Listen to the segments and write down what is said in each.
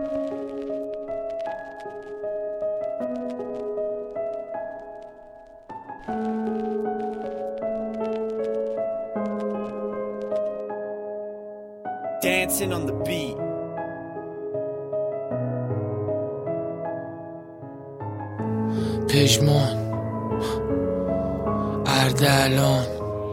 Dancing on the beat. پژمان اردلان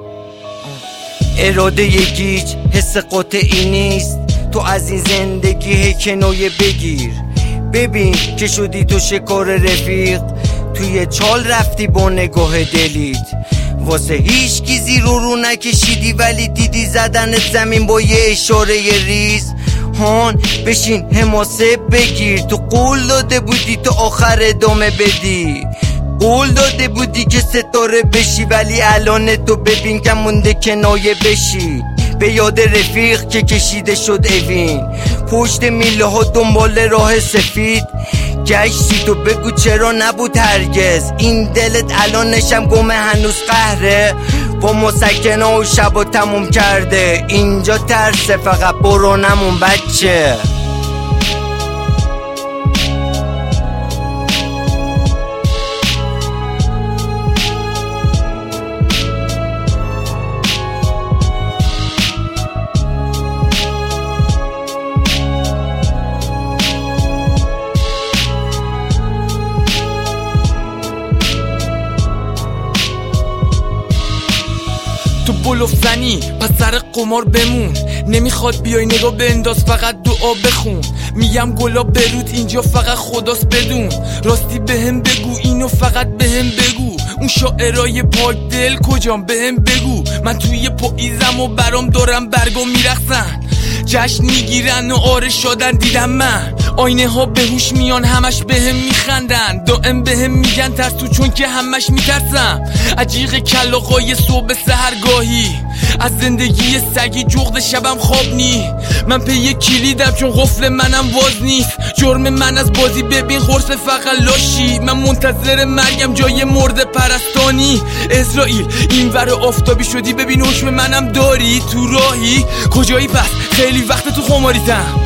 اراده گیج حس قطعی نیست، تو از این زندگی هی کنایه بگیر. ببین که شدی تو شکار رفیق، توی چال رفتی با نگاه دلیت. واسه هیچ کی زیر رو نکشیدی ولی دیدی زدن زمین با یه اشاره ریز. هان بشین حماسه بگیر، تو قول داده بودی تا آخر ادامه بدی، قول داده بودی که ستاره بشی ولی الان تو ببین که مونده کنایه بشی. به یاد رفیق که کشیده شد اوین، پشت میله ها دنبال راه سفید گشتی. تو بگو چرا نبود هرگز، این دلت الانشم گمه هنوز قهره. با مسکنه و شبا تموم کرده اینجا ترسه، فقط برو نمون بچه. تو بلوف زنی پس سر قمار بمون، نمیخواد بیای نگاه بنداز فقط دعا بخون. میگم گلاب برود اینجا فقط خداست بدون، راستی بهم بگو اینو فقط بهم بگو. اون شاعرای پاک دل کجام بهم بگو، من توی پاییزم و برام دارم برگا میرقصن، جشن میگیرن و آره شادن. دیدم من آینه ها بهوش میان همش بهم میخندن، دائم بهم میگن ترس تو چون که همش میترسم. عجیق کلاغای صبح سحرگاهی، از زندگی سگی جغد شبم خواب نی. من پی کلیدم چون قفل منم باز نیست، جرم من از بازی ببین قرص فقط لاشی. من منتظر مرگم جای مرد پرستانی. اسرائیل این ور آفتابی شدی ببین حکم منم داری، تو راهی کجایی پس خیلی وقت تو خماریتم.